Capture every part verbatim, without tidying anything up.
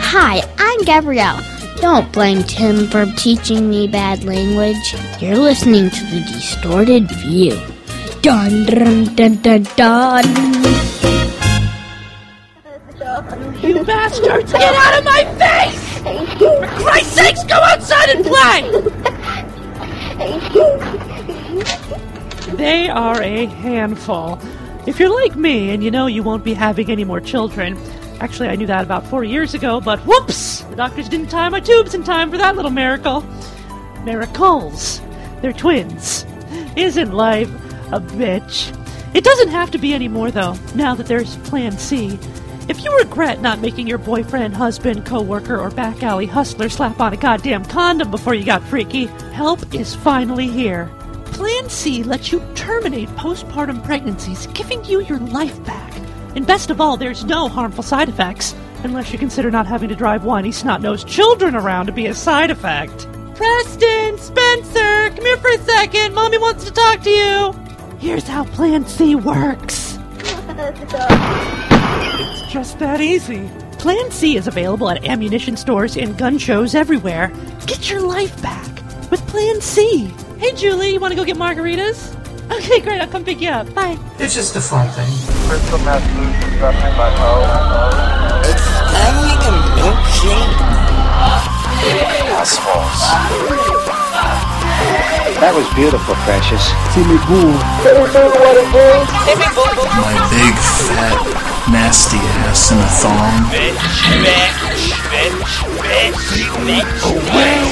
Hi, I'm Gabrielle. Don't blame Tim for teaching me bad language. You're listening to The Distorted View. Dun dun dun dun dun. You bastards! Get out of my face! For Christ's sakes, go outside and play! They are a handful. If you're like me and you know you won't be having any more children... Actually, I knew that about four years ago, but whoops! The doctors didn't tie my tubes in time for that little miracle. Miracles. They're twins. Isn't life a bitch? It doesn't have to be anymore, though, now that there's Plan C. If you regret not making your boyfriend, husband, co-worker, or back alley hustler slap on a goddamn condom before you got freaky, help is finally here. Plan C lets you terminate postpartum pregnancies, giving you your life back. And best of all, there's no harmful side effects, unless you consider not having to drive whiny, snot-nosed children around to be a side effect. Preston! Spencer! Come here for a second! Mommy wants to talk to you! Here's how Plan C works. It's just that easy. Plan C is available at ammunition stores and gun shows everywhere. Get your life back with Plan C. Hey, Julie, you want to go get margaritas? Okay, great, I'll come pick you up. Bye. It's just a fun thing. Crystal Massachusetts, represented by Mo. It's having a milkshake. Assholes. That was beautiful, Precious. Timmy Boo. Timmy Boo. My big, fat, nasty ass in a thong. Bitch, bitch, bitch, bitch, bitch. Away.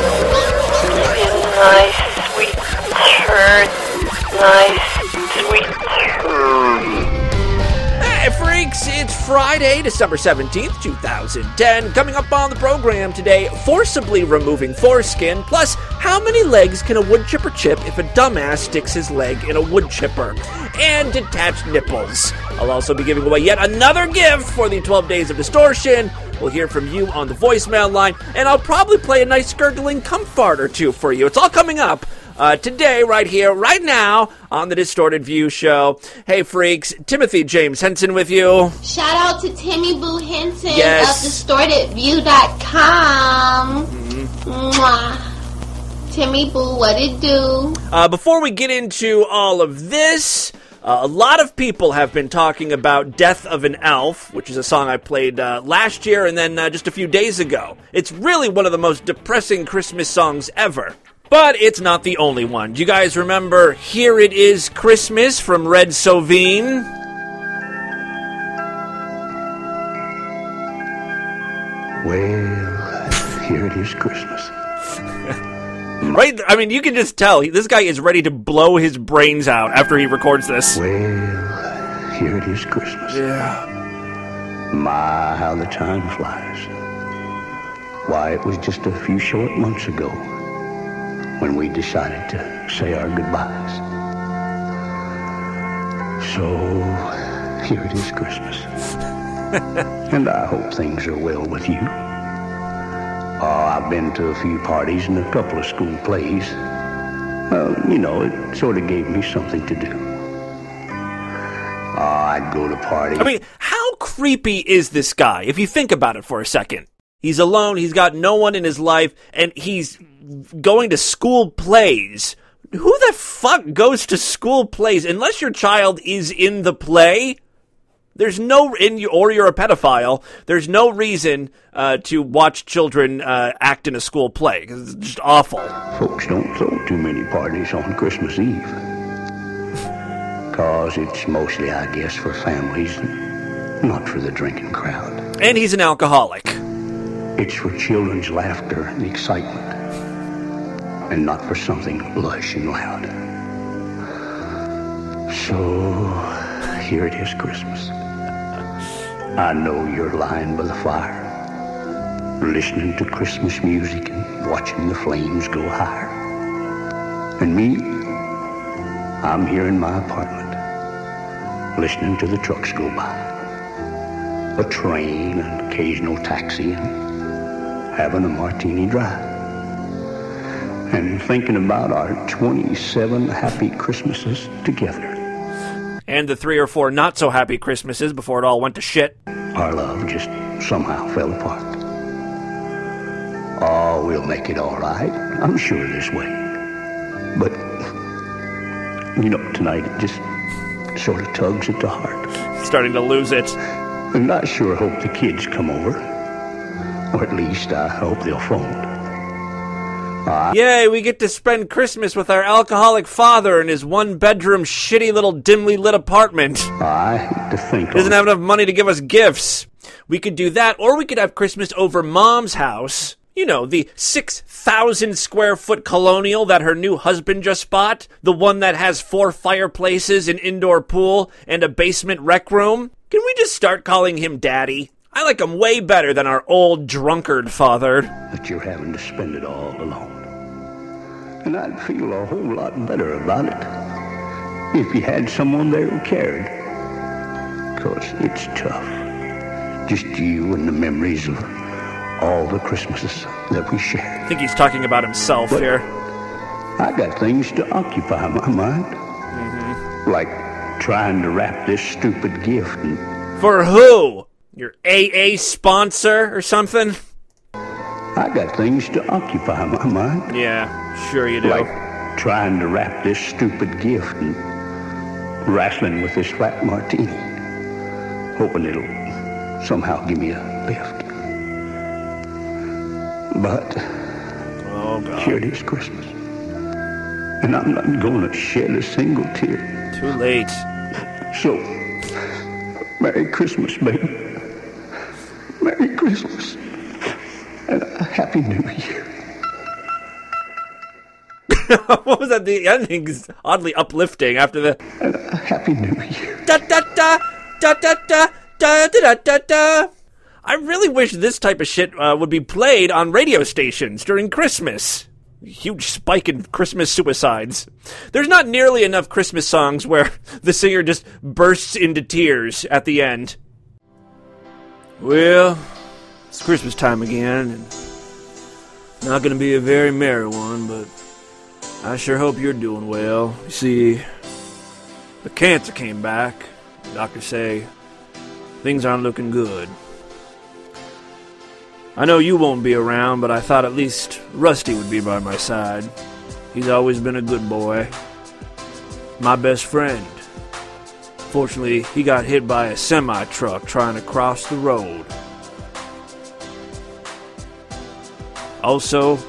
Nice, sweet turd. Nice, sweet turd. Hey, freaks! It's Friday, December seventeenth, twenty ten. Coming up on the program today, forcibly removing foreskin, plus how many legs can a wood chipper chip if a dumbass sticks his leg in a wood chipper, and detached nipples. I'll also be giving away yet another gift for the twelve Days of Distortion. We'll hear from you on the voicemail line, and I'll probably play a nice gurgling comfort or two for you. It's all coming up. Uh, today, right here, right now, on the Distorted View Show. Hey, freaks, Timothy James Henson with you. Shout out to Timmy Boo Henson yes. of distorted view dot com. Mm-hmm. Timmy Boo, what it do? Uh, before we get into all of this, uh, a lot of people have been talking about Death of an Elf, which is a song I played uh, last year and then uh, just a few days ago. It's really one of the most depressing Christmas songs ever. But it's not the only one. Do you guys remember Here It Is Christmas from Red Sovine? Well, here it is Christmas. Right? I mean, you can just tell. This guy is ready to blow his brains out after he records this. Well, here it is Christmas. Yeah. My, how the time flies. Why, it was just a few short months ago when we decided to say our goodbyes. So, here it is Christmas. And I hope things are well with you. Oh, I've been to a few parties and a couple of school plays. Well, you know, it sort of gave me something to do. Oh, I'd go to parties. I mean, how creepy is this guy, if you think about it for a second? He's alone, he's got no one in his life, and he's going to school plays. Who the fuck goes to school plays? Unless your child is in the play, there's no, in or you're a pedophile, there's no reason uh, to watch children uh, act in a school play, because it's just awful. Folks don't throw too many parties on Christmas Eve. Because it's mostly, I guess, for families, not for the drinking crowd. And he's an alcoholic. It's for children's laughter and excitement, and not for something lush and loud. So, here it is Christmas. I know you're lying by the fire, listening to Christmas music and watching the flames go higher. And me, I'm here in my apartment, listening to the trucks go by, a train, an occasional taxi, and having a martini dry, and thinking about our twenty-seven happy Christmases together. And the three or four not-so-happy Christmases before it all went to shit. Our love just somehow fell apart. Oh, we'll make it all right. I'm sure this way. But, you know, tonight it just sort of tugs at the heart. Starting to lose it. And I sure hope the kids come over. Or at least I hope they'll phone. Uh, Yay, we get to spend Christmas with our alcoholic father in his one-bedroom, shitty little dimly lit apartment. I hate to think He doesn't have enough money to give us gifts. We could do that, or we could have Christmas over Mom's house. You know, the six thousand square foot colonial that her new husband just bought. The one that has four fireplaces, an indoor pool, and a basement rec room. Can we just start calling him Daddy? I like him way better than our old drunkard father. But you're having to spend it all alone. And I'd feel a whole lot better about it if you had someone there who cared. 'Cause it's tough. Just you and the memories of all the Christmases that we shared. I think he's talking about himself but here. I got things to occupy my mind. Mm-hmm. Like trying to wrap this stupid gift. And For who? Your A A sponsor or something? I got things to occupy my mind. Yeah, sure you do. Like trying to wrap this stupid gift and wrestling with this flat martini. Hoping it'll somehow give me a lift. But oh, God. Here it is Christmas. And I'm not going to shed a single tear. Too late. So, Merry Christmas, baby. Merry Christmas. And a Happy New Year. What was that? The ending's oddly uplifting after the... And a Happy New Year. Da da da da da da da da da da. I really wish this type of shit uh, would be played on radio stations during Christmas. Huge spike in Christmas suicides. There's not nearly enough Christmas songs where the singer just bursts into tears at the end. Well, it's Christmas time again, and not gonna be a very merry one, but I sure hope you're doing well. You see, the cancer came back. Doctors say things aren't looking good. I know you won't be around, but I thought at least Rusty would be by my side. He's always been a good boy. My best friend. Fortunately, he got hit by a semi-truck trying to cross the road. Also,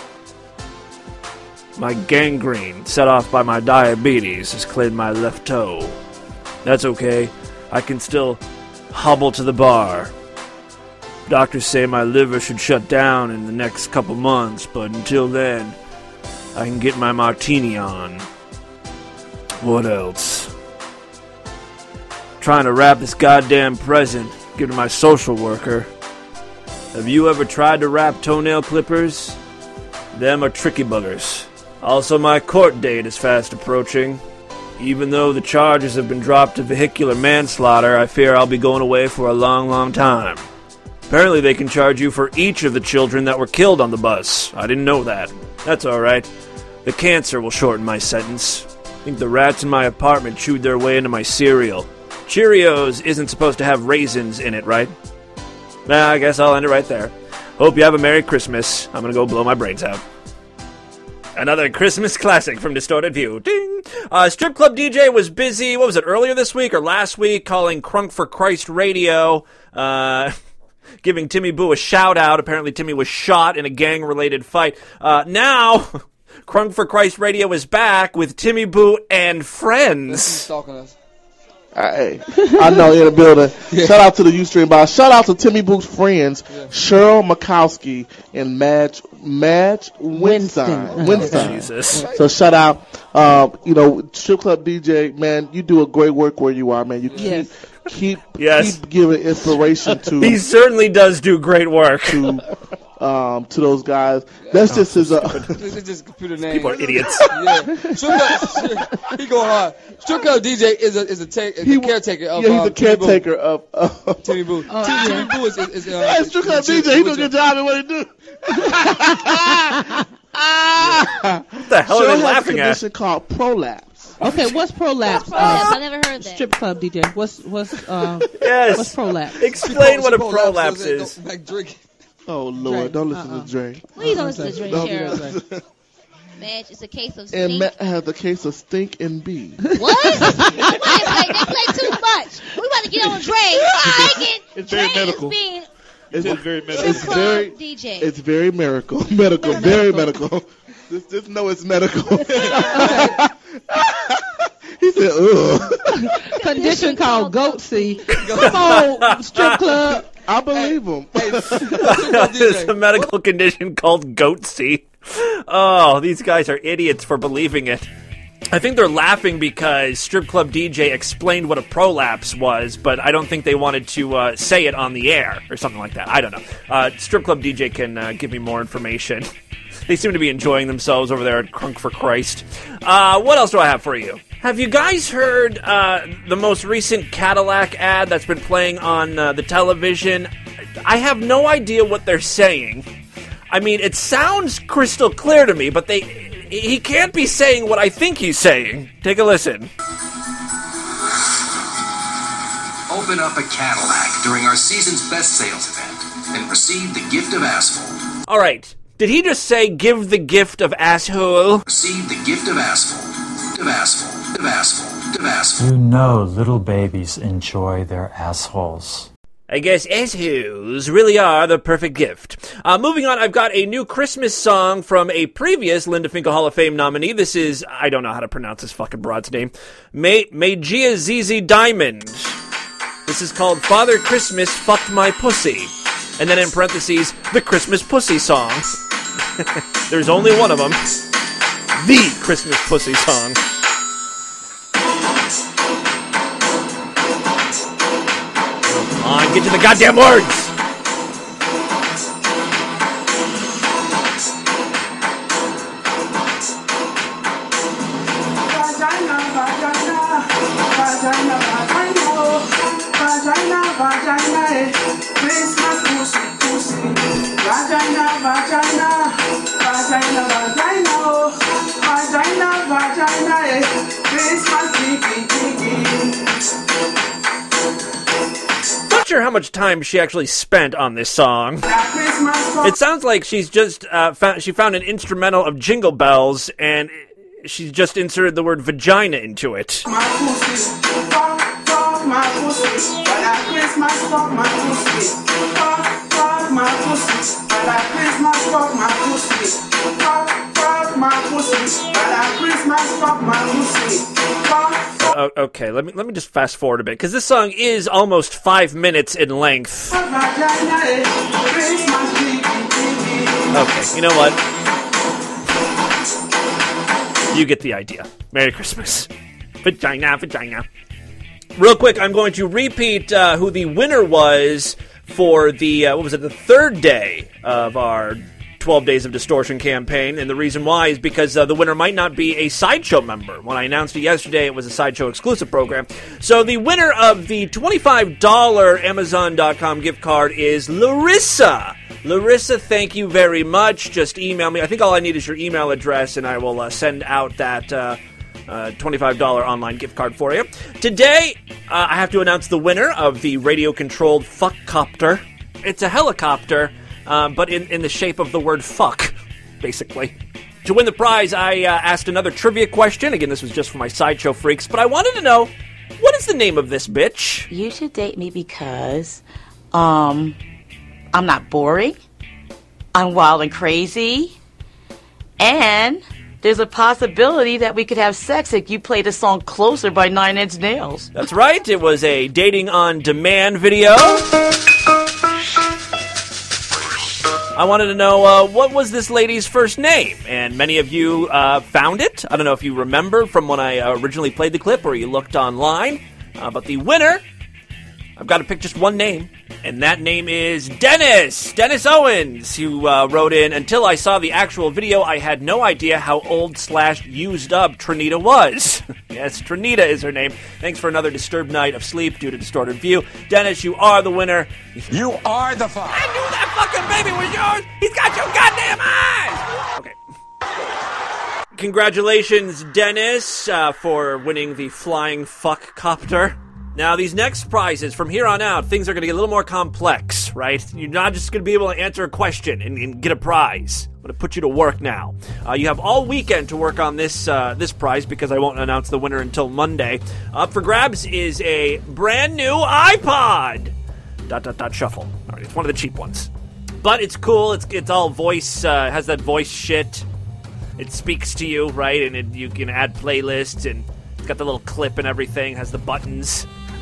my gangrene, set off by my diabetes, has claimed my left toe. That's okay. I can still hobble to the bar. Doctors say my liver should shut down in the next couple months, but until then, I can get my martini on. What else? Trying to wrap this goddamn present, give to my social worker. Have you ever tried to wrap toenail clippers? Them are tricky buggers. Also, my court date is fast approaching. Even though the charges have been dropped to vehicular manslaughter, I fear I'll be going away for a long, long time. Apparently they can charge you for each of the children that were killed on the bus. I didn't know that. That's alright. The cancer will shorten my sentence. I think the rats in my apartment chewed their way into my cereal. Cheerios isn't supposed to have raisins in it, right? Nah, I guess I'll end it right there. Hope you have a Merry Christmas. I'm gonna go blow my brains out. Another Christmas classic from Distorted View. Ding! Uh, Strip Club D J was busy, what was it, earlier this week or last week, calling Crunk for Christ Radio, uh... giving Timmy Boo a shout-out. Apparently Timmy was shot in a gang-related fight. Uh, now, Crunk for Christ Radio is back with Timmy Boo and friends. Stalking us. Hey, I know, in the building. Yeah. Shout out to the Ustream Boss. Shout out to Timmy Boo's friends, yeah. Cheryl Mikowski and Madge, Madge Winston. Winston. Jesus. So shout out. Uh, you know, Strip Club D J, man, you do a great work where you are, man. You keep... Yes. Keep, yes. keep giving inspiration to. He certainly does do great work to, um, to those guys. That's oh, just his. Uh, this is just computer name. People are idiots. Yeah, Strip, he going hard. Strip Club D J is a is a, ta- is he, a caretaker of. Yeah, he's um, a caretaker of uh, Timmy Boo. Oh, Timmy, yeah. Timmy Boo is. is, is uh, hey, Strip Club D J, he doing a good job at what he do. What the hell Cheryl are they laughing at? There's a condition called prolapse. Okay, what's prolapse? What's prolapse? Uh, I never heard that. Strip club D J. What's what's uh? Yes. What's prolapse? Explain what a prolapse is. Like drinking. Oh, Lord. Don't listen Uh-uh. to Dre. Please don't listen to Dre, Don't Cheryl. Madge, it's a case of And stink. Matt has the case of Stink and B. What? they, play, they play too much. We about to get on Dre. Thinking It's very Dre medical. is being It's, It's very medical. It's Strip very, club D J. it's very medical. Medical. Very medical. Just, just know it's medical. He said, ugh. Condition called goat see. Come on, strip club. I believe him. It's a medical condition called goatsy. Oh, these guys are idiots for believing it. I think they're laughing because Strip Club D J explained what a prolapse was, but I don't think they wanted to uh, say it on the air or something like that. I don't know. Uh, Strip Club D J can uh, give me more information. They seem to be enjoying themselves over there at Crunk for Christ. Uh, what else do I have for you? Have you guys heard uh, the most recent Cadillac ad that's been playing on uh, the television? I have no idea what they're saying. I mean, it sounds crystal clear to me, but they he can't be saying what I think he's saying. Take a listen. Open up a Cadillac during our season's best sales event and receive the gift of asphalt. All right. Did he just say, give the gift of asshole? Receive the gift of asphalt. Of asphalt. Of asphalt. Of asphalt. You know little babies enjoy their assholes. I guess assholes really are the perfect gift. Uh, moving on, I've got a new Christmas song from a previous Linda Finkel Hall of Fame nominee. This is, I don't know how to pronounce this fucking broad's name, May Magia Zizi Diamond. This is called Father Christmas Fucked My Pussy. And then in parentheses, the Christmas Pussy Song. There's only one of them. The Christmas Pussy Song. Come on, get to the goddamn words! Not sure how much time she actually spent on this song. It sounds like she's just uh, found, she found an instrumental of Jingle Bells and she's just inserted the word vagina into it. Uh, okay, let me let me just fast forward a bit because this song is almost five minutes in length. Okay, you know what? You get the idea. Merry Christmas. Vagina, vagina. Real quick, I'm going to repeat uh, who the winner was for the, uh, what was it, the third day of our twelve Days of Distortion campaign, and the reason why is because uh, the winner might not be a Sideshow member. When I announced it yesterday, it was a Sideshow exclusive program. So the winner of the twenty-five dollars Amazon dot com gift card is Larissa. Larissa, thank you very much. Just email me. I think all I need is your email address, and I will uh, send out that uh, uh, twenty-five dollars online gift card for you. Today, uh, I have to announce the winner of the radio-controlled fuckcopter. It's a helicopter, um, but in, in the shape of the word fuck, basically. To win the prize, I uh, asked another trivia question. Again, this was just for my Sideshow freaks, but I wanted to know, what is the name of this bitch? You should date me because, um, I'm not boring, I'm wild and crazy, and there's a possibility that we could have sex if you play the song Closer by Nine Inch Nails. That's right, it was a dating on demand video. I wanted to know, uh, what was this lady's first name? And many of you uh, found it. I don't know if you remember from when I uh, originally played the clip or you looked online. Uh, but the winner, I've got to pick just one name. And that name is Dennis. Dennis Owens, who uh, wrote in, until I saw the actual video, I had no idea how old slash used up Trinita was. Yes, Trinita is her name. Thanks for another disturbed night of sleep due to distorted view. Dennis, you are the winner. You are the fuck. I knew that fucking baby was yours. He's got your goddamn eyes. Okay. Congratulations, Dennis, uh, for winning the flying fuck copter. Now, these next prizes, from here on out, things are going to get a little more complex, right? You're not just going to be able to answer a question and, and get a prize. I'm going to put you to work now. Uh, you have all weekend to work on this uh, this prize because I won't announce the winner until Monday. Up for grabs is a brand new iPod. Dot, dot, dot, shuffle. All right, it's one of the cheap ones. But it's cool. It's it's all voice, uh, has that voice shit. It speaks to you, right? And it, you can add playlists, and it's got the little clip and everything, has the buttons.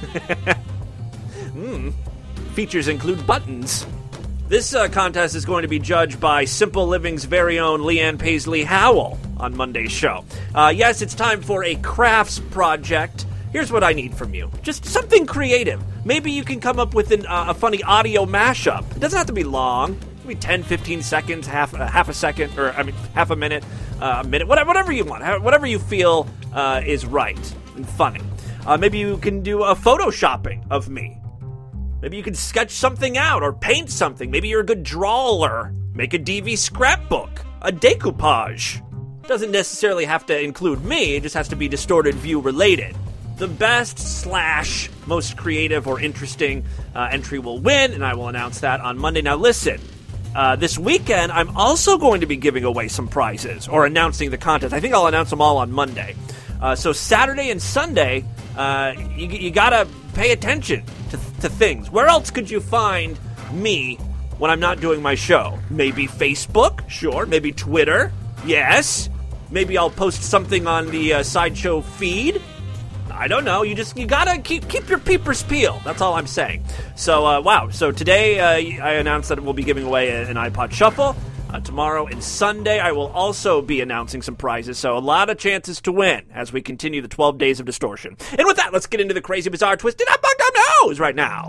mm. Features include buttons. This uh, contest is going to be judged by Simple Living's very own Leanne Paisley Howell on Monday's show. Uh, yes, it's time for a crafts project. Here's what I need from you. Just something creative. Maybe you can come up with an, uh, a funny audio mashup. It doesn't have to be long. Maybe ten, fifteen seconds, half, uh, half a second, or I mean, half a minute, uh, a minute, whatever, whatever you want. Whatever you feel uh, is right and funny. Uh, maybe you can do a photoshopping of me. Maybe you can sketch something out or paint something. Maybe you're a good drawer. Make a D V scrapbook. A decoupage. Doesn't necessarily have to include me. It just has to be distorted view related. The best slash most creative or interesting uh, entry will win, and I will announce that on Monday. Now listen, uh, this weekend I'm also going to be giving away some prizes or announcing the contest. I think I'll announce them all on Monday. Uh, so Saturday and Sunday, uh, you, you gotta pay attention to, to things. Where else could you find me when I'm not doing my show? Maybe Facebook? Sure. Maybe Twitter? Yes. Maybe I'll post something on the uh, Sideshow feed? I don't know. You just, you gotta keep keep your peepers peeled. That's all I'm saying. So, uh, wow. So today uh, I announced that we'll be giving away an iPod Shuffle. Uh, tomorrow and Sunday, I will also be announcing some prizes, so a lot of chances to win as we continue the twelve days of distortion. And with that, let's get into the crazy, bizarre, twisted, up, bugged up news right now.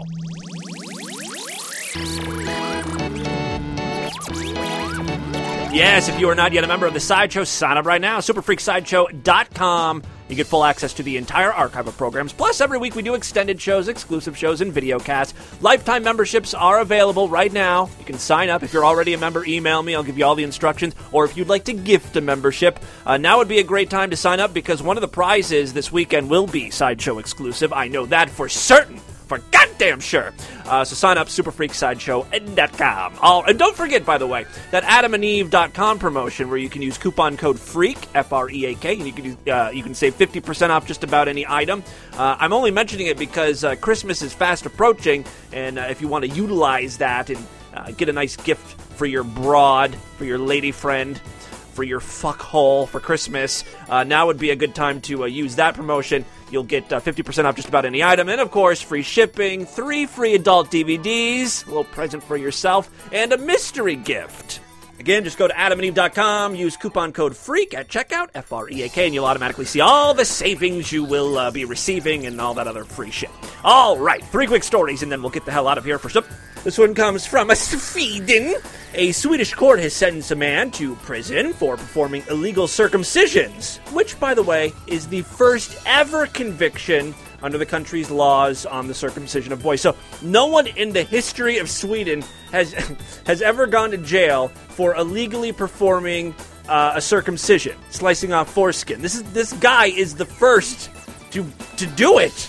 Yes, if you are not yet a member of the Sideshow, sign up right now. super freak sideshow dot com. You get full access to the entire archive of programs. Plus, every week we do extended shows, exclusive shows, and video casts. Lifetime memberships are available right now. You can sign up. If you're already a member, email me. I'll give you all the instructions. Or if you'd like to gift a membership, uh, now would be a great time to sign up because one of the prizes this weekend will be Sideshow exclusive. I know that for certain. For goddamn sure. Uh, so sign up, super freak sideshow dot com. Oh, and don't forget, by the way, that adam and eve dot com promotion where you can use coupon code FREAK, F R E A K, and you can, uh, you can save fifty percent off just about any item. Uh, I'm only mentioning it because uh, Christmas is fast approaching, and uh, if you want to utilize that and uh, get a nice gift for your broad, for your lady friend, for your fuckhole for Christmas, uh, now would be a good time to uh, use that promotion. You'll get uh, fifty percent off just about any item, and of course, free shipping, three free adult D V Ds, a little present for yourself, and a mystery gift. Again, just go to adam and eve dot com, use coupon code FREAK at checkout, F R E A K, and you'll automatically see all the savings you will uh, be receiving and all that other free shit. All right, three quick stories, and then we'll get the hell out of here. First up, this one comes from Sweden. A Swedish court has sentenced a man to prison for performing illegal circumcisions, which, by the way, is the first ever conviction under the country's laws on the circumcision of boys. So no one in the history of Sweden has has ever gone to jail for illegally performing uh, a circumcision, slicing off foreskin. This is this guy is the first to to do it.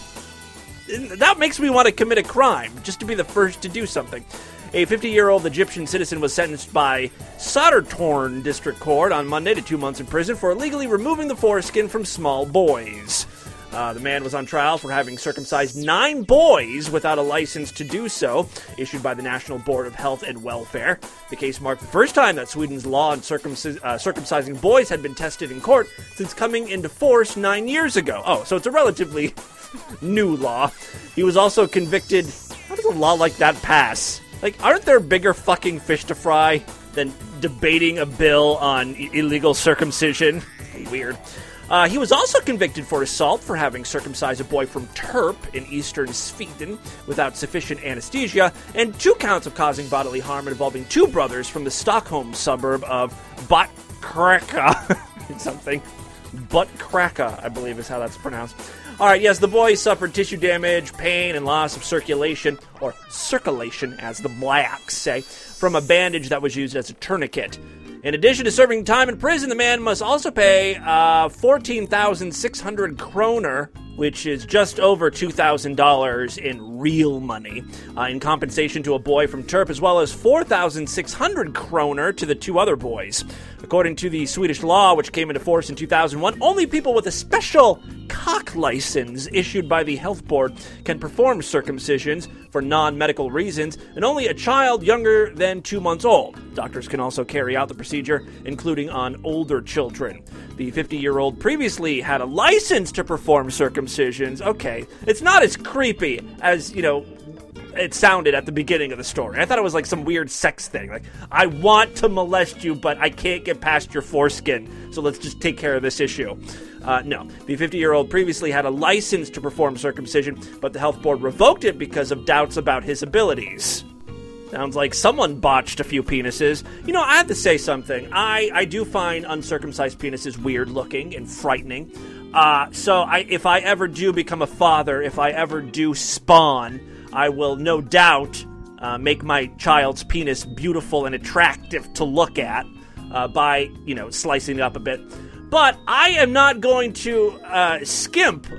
That makes me want to commit a crime, just to be the first to do something. A fifty-year-old Egyptian citizen was sentenced by Södertörn District Court on Monday to two months in prison for illegally removing the foreskin from small boys. Uh, the man was on trial for having circumcised nine boys without a license to do so, issued by the National Board of Health and Welfare. The case marked the first time that Sweden's law on circumcis- uh, circumcising boys had been tested in court since coming into force nine years ago. Oh, so it's a relatively new law. He was also convicted. How does a law like that pass? Like, aren't there bigger fucking fish to fry than debating a bill on I- illegal circumcision? Weird. Uh, he was also convicted for assault for having circumcised a boy from Terp in eastern Sweden without sufficient anesthesia, and two counts of causing bodily harm involving two brothers from the Stockholm suburb of Botkyrka. Something. Botkyrka, I believe is how that's pronounced. All right, yes, the boy suffered tissue damage, pain, and loss of circulation, or circulation, as the blacks say, from a bandage that was used as a tourniquet. In addition to serving time in prison, the man must also pay uh, fourteen thousand six hundred kroner, which is just over two thousand dollars in real money, uh, in compensation to a boy from T U R P, as well as four thousand six hundred kroner to the two other boys. According to the Swedish law, which came into force in two thousand one, only people with a special cock license issued by the health board can perform circumcisions for non-medical reasons, and only a child younger than two months old. Doctors can also carry out the procedure, including on older children. The fifty-year-old previously had a license to perform circumcisions. Okay, it's not as creepy as, you know, it sounded at the beginning of the story. I thought it was like some weird sex thing. Like, I want to molest you, but I can't get past your foreskin, so let's just take care of this issue. Uh, no, the fifty-year-old previously had a license to perform circumcision, but the health board revoked it because of doubts about his abilities. Sounds like someone botched a few penises. You know, I have to say something. I, I do find uncircumcised penises weird looking and frightening. Uh, so I, if I ever do become a father, if I ever do spawn, I will no doubt uh, make my child's penis beautiful and attractive to look at uh, by, you know, slicing it up a bit. But I am not going to uh, skimp.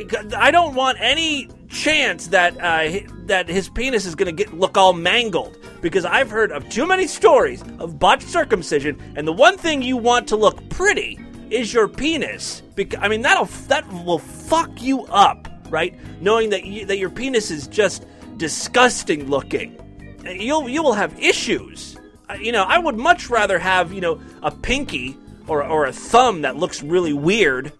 I don't want any chance that uh, that his penis is going to get look all mangled, because I've heard of too many stories of botched circumcision, and the one thing you want to look pretty is your penis. Because, I mean, that'll that will fuck you up, right? Knowing that you, that your penis is just disgusting looking, you'll you will have issues. Uh, you know, I would much rather have, you know, a pinky or or a thumb that looks really weird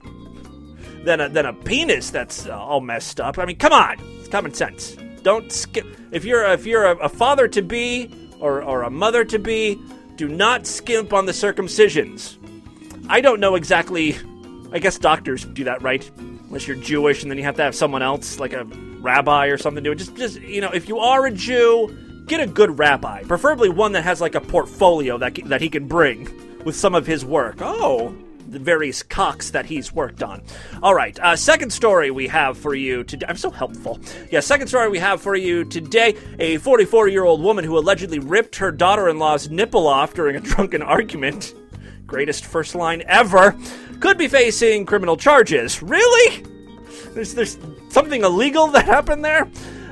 than a, than a penis that's uh, all messed up. I mean, come on, it's common sense. Don't skip. If you're if you're a, a father to be or or a mother to be, do not skimp on the circumcisions. I don't know exactly. I guess doctors do that, right? Unless you're Jewish, and then you have to have someone else, like a rabbi or something, do it. Just just you know, if you are a Jew, get a good rabbi, preferably one that has like a portfolio that that he can bring with some of his work. Oh, the various cocks that he's worked on. All right, uh, second story we have for you today. I'm so helpful. Yeah, second story we have for you today. A forty-four-year-old woman who allegedly ripped her daughter-in-law's nipple off during a drunken argument. Greatest first line ever. Could be facing criminal charges. Really? There's, there's something illegal that happened there?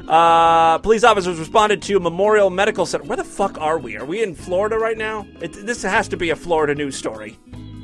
Uh, police officers responded to Memorial Medical Center. Where the fuck are we? Are we in Florida right now? It, this has to be a Florida news story.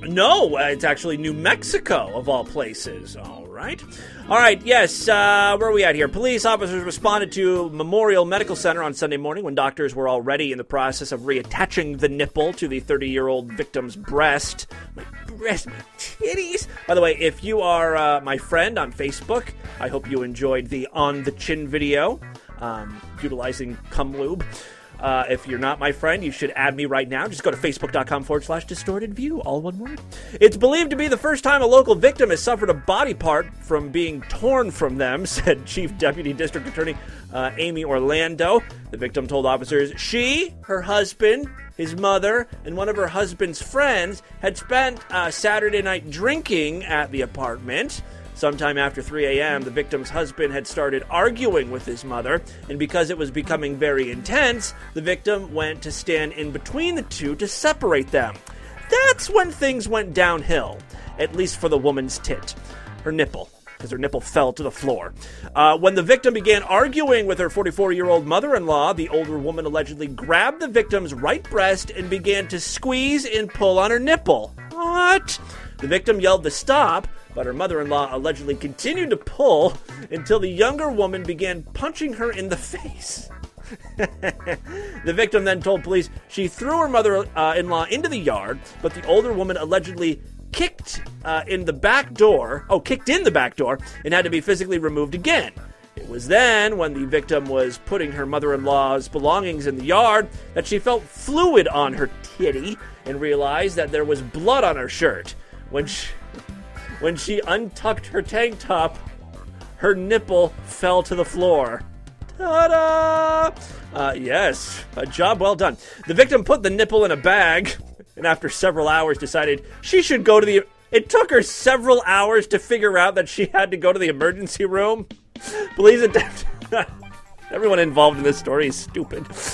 No, it's actually New Mexico, of all places. All right. All right, yes, uh, where are we at here? Police officers responded to Memorial Medical Center on Sunday morning when doctors were already in the process of reattaching the nipple to the thirty-year-old victim's breast. My breast, my titties. By the way, if you are uh, my friend on Facebook, I hope you enjoyed the On the Chin video, um, utilizing cum lube. Uh, if you're not my friend, you should add me right now. Just go to facebook.com forward slash distorted view, all one word. It's believed to be the first time a local victim has suffered a body part from being torn from them, said Chief Deputy District Attorney uh, Amy Orlando. The victim told officers she, her husband, his mother, and one of her husband's friends had spent uh, Saturday night drinking at the apartment. Sometime after three a.m., the victim's husband had started arguing with his mother, and because it was becoming very intense, the victim went to stand in between the two to separate them. That's when things went downhill, at least for the woman's tit, her nipple, because her nipple fell to the floor. Uh, when the victim began arguing with her forty-four-year-old mother-in-law, the older woman allegedly grabbed the victim's right breast and began to squeeze and pull on her nipple. What? The victim yelled to stop, but her mother-in-law allegedly continued to pull until the younger woman began punching her in the face. The victim then told police she threw her mother-in-law into the yard, but the older woman allegedly kicked uh, in the back door, oh, kicked in the back door, and had to be physically removed again. It was then, when the victim was putting her mother-in-law's belongings in the yard, that she felt fluid on her titty and realized that there was blood on her shirt. When she... When she untucked her tank top, her nipple fell to the floor. Ta-da! Uh, yes, a job well done. The victim put the nipple in a bag, and after several hours decided she should go to the... It took her several hours to figure out that she had to go to the emergency room. Police attempted... Everyone involved in this story is stupid.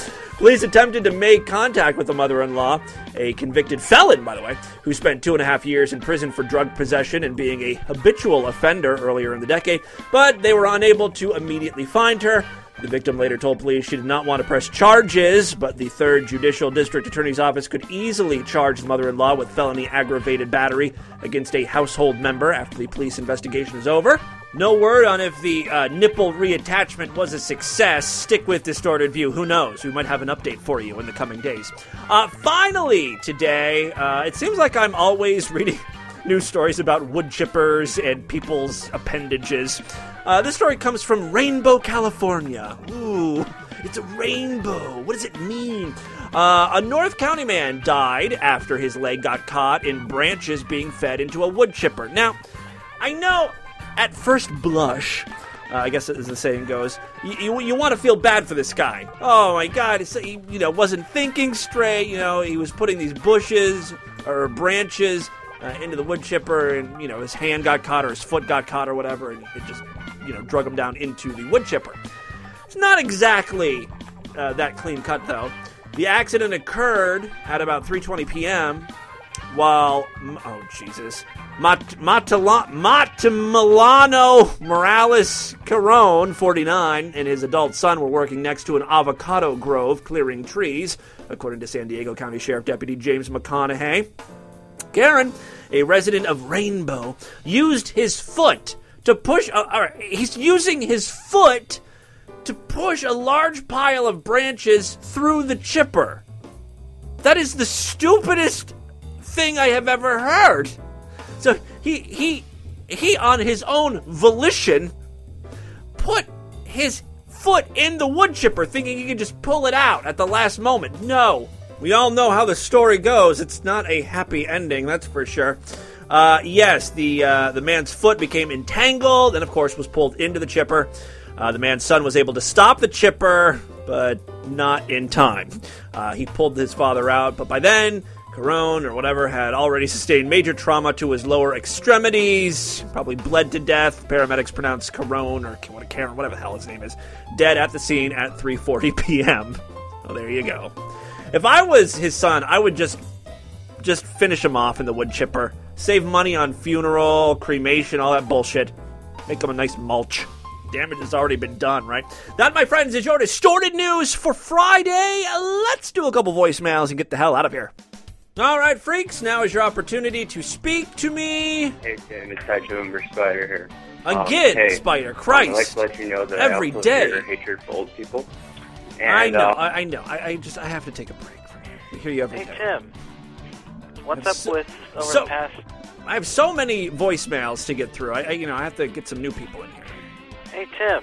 Police attempted to make contact with the mother-in-law, a convicted felon, by the way, who spent two and a half years in prison for drug possession and being a habitual offender earlier in the decade, but they were unable to immediately find her. The victim later told police she did not want to press charges, but the third Judicial District Attorney's Office could easily charge the mother-in-law with felony aggravated battery against a household member after the police investigation is over. No word on if the uh, nipple reattachment was a success. Stick with Distorted View. Who knows? We might have an update for you in the coming days. Uh, finally, today, uh, it seems like I'm always reading news stories about wood chippers and people's appendages. Uh, this story comes from Rainbow, California. Ooh, it's a rainbow. What does it mean? Uh, a North County man died after his leg got caught in branches being fed into a wood chipper. Now, I know at first blush, uh, I guess as the saying goes, you, you, you want to feel bad for this guy. Oh my God, it's, he you know wasn't thinking straight. You know, he was putting these bushes or branches uh, into the wood chipper, and you know his hand got caught or his foot got caught or whatever, and it just you know drug him down into the wood chipper. It's not exactly uh, that clean cut though. The accident occurred at about three twenty p.m. while oh Jesus. Mat- Matala- Matamilano Morales Caron, forty-nine, and his adult son were working next to an avocado grove clearing trees, according to San Diego County Sheriff Deputy James McConaughey. Karen, a resident of Rainbow, used his foot to push... Uh, all right, he's using his foot to push a large pile of branches through the chipper. That is the stupidest thing I have ever heard. So he he he on his own volition put his foot in the wood chipper thinking he could just pull it out at the last moment. No. We all know how the story goes. It's not a happy ending, that's for sure. Uh, yes, the uh, the man's foot became entangled and, of course, was pulled into the chipper. Uh, the man's son was able to stop the chipper, but not in time. Uh, he pulled his father out, but by then, Caron, or whatever, had already sustained major trauma to his lower extremities, probably bled to death. Paramedics pronounced Caron, or Karen, whatever the hell his name is, dead at the scene at three forty p.m. Oh, there you go. If I was his son, I would just just finish him off in the wood chipper. Save money on funeral, cremation, all that bullshit. Make him a nice mulch. Damage has already been done, right? That, my friends, is your Distorted News for Friday. Let's do a couple voicemails and get the hell out of here. All right, freaks, now is your opportunity to speak to me. Hey, Tim, it's Hydro Ember Spider here. Again, um, hey, Spider, Christ. I'd like to let you know that Every I also day. share hatred for old people. And, I know, uh, I, I know. I, I just, I have to take a break from you. We hear you every Hey, day. Tim. What's I'm up so- with over so- the past... I have so many voicemails to get through. I, I, you know, I have to get some new people in here. Hey, Tim.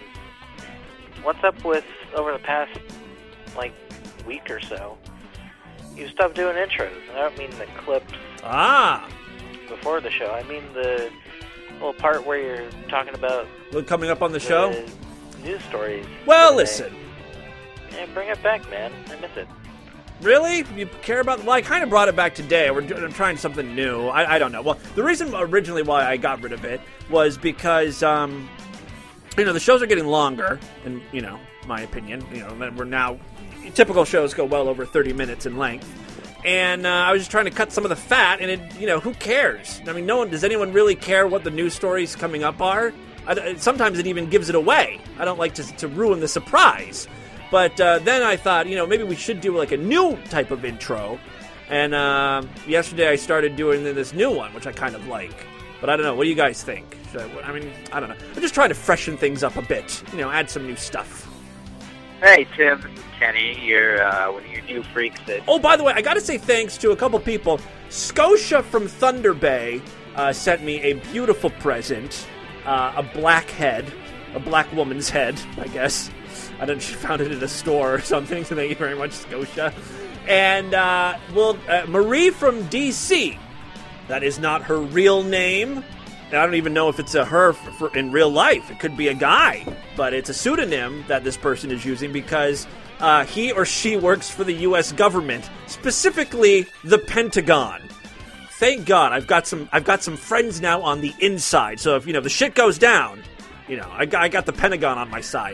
What's up with over the past, like, week or so? You stopped doing intros. And I don't mean the clips Ah. before the show. I mean the little part where you're talking about... Look, coming up on the, the show? news stories. Well, today. listen. Yeah, bring it back, man. I miss it. Really? You care about... Well, I kind of brought it back today. We're doing, I'm trying something new. I, I don't know. Well, the reason originally why I got rid of it was because, um, you know, the shows are getting longer, in, you know, my opinion. You know, we're now... Typical shows go well over thirty minutes in length. And uh, I was just trying to cut some of the fat, and, it, you know, who cares? I mean, no one... Does anyone really care what the news stories coming up are? I, sometimes it even gives it away. I don't like to, to ruin the surprise. But uh, then I thought, you know, maybe we should do like a new type of intro. And uh, yesterday I started doing this new one, which I kind of like. But I don't know. What do you guys think? Should I, I mean, I don't know. I'm just trying to freshen things up a bit. You know, add some new stuff. Hey, Tim, this is Kenny. You're uh, one of your new freaks that... Oh, by the way, I got to say thanks to a couple people. Scotia from Thunder Bay uh, sent me a beautiful present. Uh, a black head. A black woman's head, I guess. I don't know, she found it in a store or something, so thank you very much, Scotia. And, uh, well, uh, Marie from D C. That is not her real name. I don't even know if it's a her for, for, in real life. It could be a guy. But it's a pseudonym that this person is using because uh, he or she works for the U S government, specifically the Pentagon. Thank God, I've got some I've got some friends now on the inside. So if, you know, the shit goes down, you know, I got, I got the Pentagon on my side.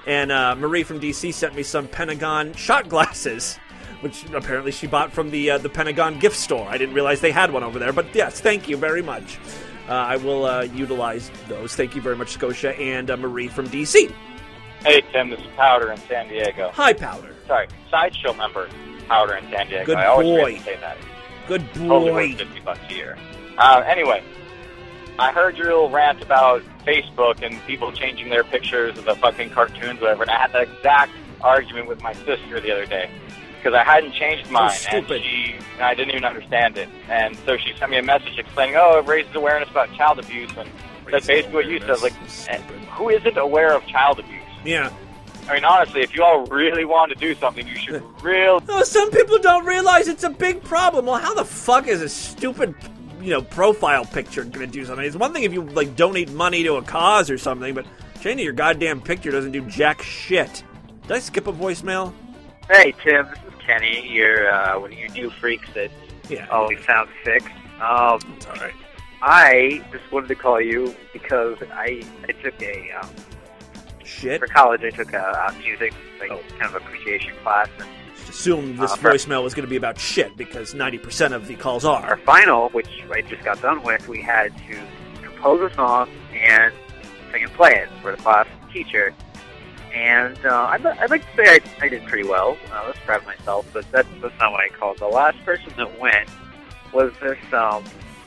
And uh, Marie from D C sent me some Pentagon shot glasses, which apparently she bought from the uh, the Pentagon gift store. I didn't realize they had one over there, but yes, thank you very much. Uh, I will uh, utilize those. Thank you very much, Scotia and uh, Marie from D C. Hey, Tim, this is Powder in San Diego. Hi, Powder. Sorry, Sideshow member, Powder in San Diego. Good I always boy. forget to say that. Good Totally boy. worth fifty bucks a year. Uh, anyway, I heard your little rant about Facebook and people changing their pictures of the fucking cartoons, whatever, and I had that exact argument with my sister the other day. Because I hadn't changed mine, and she, and I didn't even understand it. And so she sent me a message explaining, oh, it raises awareness about child abuse, and that's basically what you said. Like, and who isn't aware of child abuse? Yeah. I mean, honestly, if you all really want to do something, you should really... No, some people don't realize it's a big problem. Well, how the fuck is a stupid, you know, profile picture going to do something? It's one thing if you, like, donate money to a cause or something, but changing your goddamn picture doesn't do jack shit. Did I skip a voicemail? Hey, Tim, this is Kenny. You're uh, one of you new freaks that yeah. always sound sick. Um, It's all right. I just wanted to call you because I I took a um, shit for college. I took a, a music like kind of appreciation class. And, Just assume this uh, for voicemail was going to be about shit because ninety percent of the calls are. our final, which I just got done with, we had to compose a song and sing and play it for the class teacher. And uh, I'd, I'd like to say I, I did pretty well. Uh, let's proud of myself, but that's, that's not what I called. The last person that went was this, um,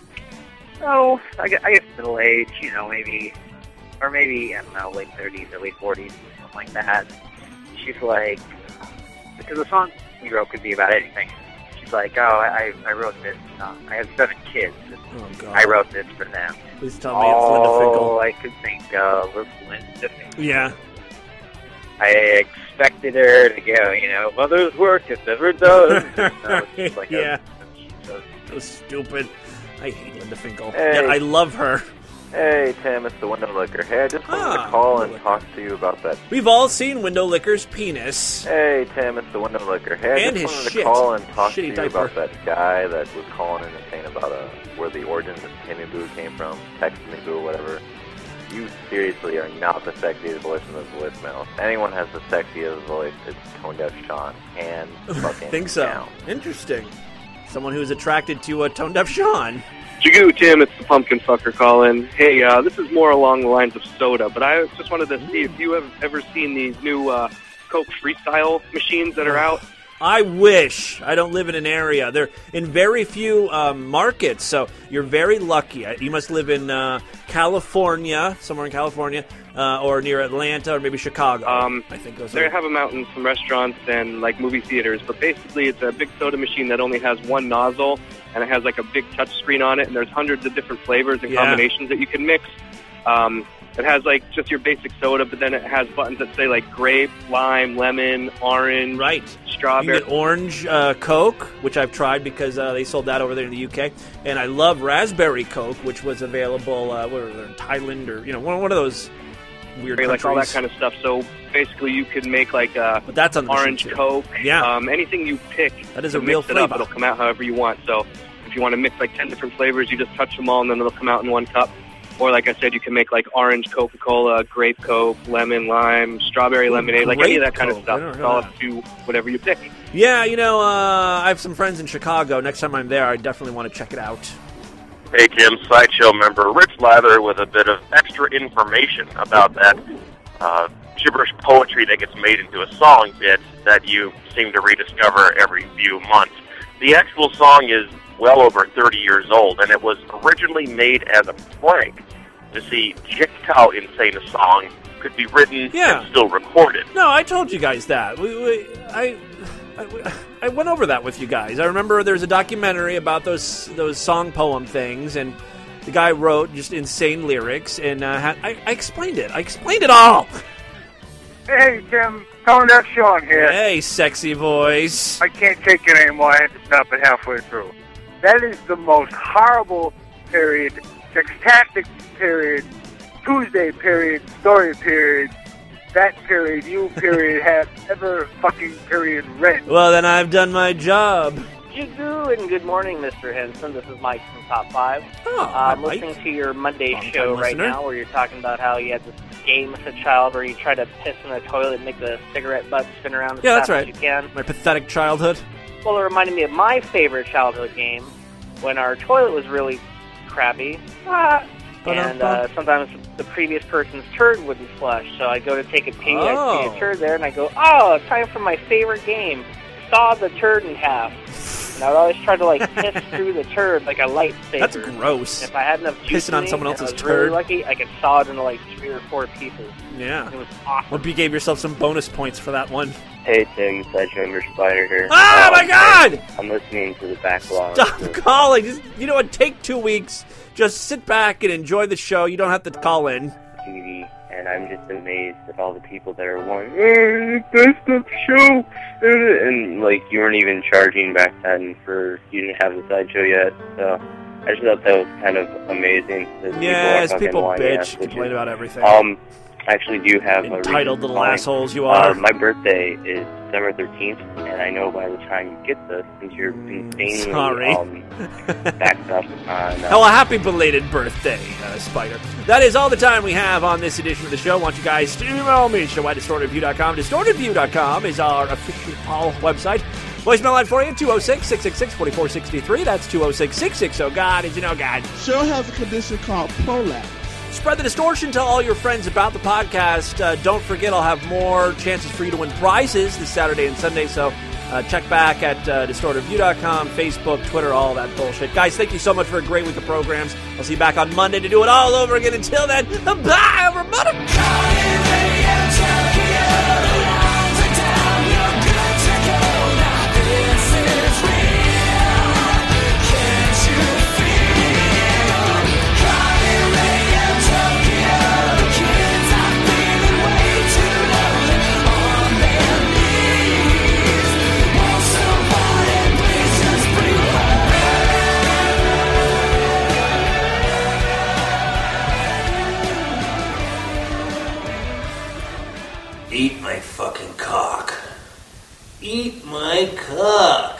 oh, I guess, I guess middle age, you know, maybe, or maybe, I don't know, late thirties or late forties, something like that. She's like, because the song we wrote could be about anything. She's like, oh, I, I wrote this, uh, I have seven kids, and oh, God. I wrote this for them. Please tell me it's Linda Finkel. All I could think of was Linda Finkel. Yeah. I expected her to go, you know, mother's work is never done. No, it's like yeah. A, so, so stupid. I hate Linda Finkel. Hey. Yeah, I love her. Hey, Tim, it's the Window Licker. Hey, I just wanted Ah, to call and talk to you about that. We've all seen Window Licker's penis. Hey, Tim, it's the Window Licker. Hey, I And just his wanted shit. to call and talk Shitty to you diaper. about that guy that was calling in and saying about uh, where the origins of Timmy Boo came from, Text Me Boo, whatever. You seriously are not the sexiest voice in this voicemail. If anyone has the sexiest voice, it's Tone Deaf Sean. Hands fucking Think so. down. Interesting. Someone who's attracted to a Tone Deaf Sean. Jagoo, Tim, it's the pumpkin fucker calling. Hey, uh, this is more along the lines of soda, but I just wanted to see if you have ever seen these new uh, Coke Freestyle machines that are out. I wish. I don't live in an area. They're in very few um, markets, so you're very lucky. You must live in uh, California, somewhere in California, uh, or near Atlanta, or maybe Chicago. Um, I think those They are. have them out in some restaurants and like movie theaters, but basically it's a big soda machine that only has one nozzle, and it has like a big touch screen on it, and there's hundreds of different flavors and Yeah. combinations that you can mix. Um, it has like just your basic soda, but then it has buttons that say like grape, lime, lemon, orange, right, strawberry. You can get orange uh, Coke, which I've tried because uh, they sold that over there in the U K, and I love raspberry Coke, which was available uh, where in Thailand or you know one one of those weird like countries. all that kind of stuff. So basically, you could make like a But that's on the orange machine, too. Coke. Yeah. um, anything you pick. That is a to real mix it up, flavor. it'll come out however you want. So if you want to mix like ten different flavors, you just touch them all, and then it'll come out in one cup. Or like I said, you can make like orange Coca-Cola, grape Coke, lemon, lime, strawberry lemonade, like any of that kind of Grape stuff. Coke, I It's don't all know up to whatever you pick. Yeah, you know, uh, I have some friends in Chicago. Next time I'm there, I definitely want to check it out. Hey, Tim, Sideshow member Rich Lather with a bit of extra information about that uh, gibberish poetry that gets made into a song bit that you seem to rediscover every few months. The actual song is well over thirty years old, and it was originally made as a prank to see just how insane a song could be written Yeah. and still recorded. No, I told you guys that. We, we, I, I, I went over that with you guys. I remember there's a documentary about those those song poem things, and the guy wrote just insane lyrics, and uh, had, I, I explained it. I explained it all. Hey, Tim. Tone Deaf Sean here. Hey, sexy voice. I can't take it anymore. I had to stop it halfway through. That is the most horrible period, sextastic period, Tuesday period, story period, that period, you period, have ever fucking period read. Well, then I've done my job. You do. Hello and good morning, Mister Henson. This is Mike from Top five. Oh, uh, hi, I'm Mike. listening to your Monday Long-time show right listener. now where you're talking about how you had this game as a child where you try to piss in a toilet and make the cigarette butt spin around as Yeah, fast that's right. as you can. My pathetic childhood. Well, it reminded me of my favorite childhood game when our toilet was really crappy. Ah. And uh, sometimes the previous person's turd wouldn't flush, so I'd go to take a pee, I'd see Oh. a turd there, and I'd go, oh, time for my favorite game, saw the turd in half. And I would always try to, like, piss through the turd like a lightsaber. That's gross. If I had enough juice Pissing on in me, someone and I else's was turd. really lucky, I could saw it into, like, three or four pieces. Yeah. It was awesome. Well, you gave yourself some bonus points for that one. Hey Tim, Sideshow Member Spider here. Ah, Um, my God! I'm listening to the backlog. Stop calling. Just, you know what? Take two weeks. Just sit back and enjoy the show. You don't have to call in. T V, and I'm just amazed at all the people that are wanting, hey, best of show, and like you weren't even charging back then for you didn't have the sideshow yet. So I just thought that was kind of amazing. that Yes, are fucking people whiny bitch, ass bitches. complain about everything. Um, I actually do have Entitled a reason little why. assholes you are. Uh, my birthday is December thirteenth, and I know by the time you get this, since you're insanely Sorry. um, backed up on. Uh, Well, a happy belated birthday, uh, Spider. That is all the time we have on this edition of the show. I want you guys to email me, show at distorted view dot com. distorted view dot com is our official call website. Voicemail line for you, two oh six, six six six, four four six three. That's two oh six, six six zero, God. Did you know, God? Cheryl has a condition called prolapse. Spread the distortion. Tell all your friends about the podcast. Uh, don't forget, I'll have more chances for you to win prizes this Saturday and Sunday. So uh, check back at uh, distorted view dot com, Facebook, Twitter, all that bullshit. Guys, thank you so much for a great week of programs. I'll see you back on Monday to do it all over again. Until then, bye, everybody. Eat my fucking cock. Eat my cock.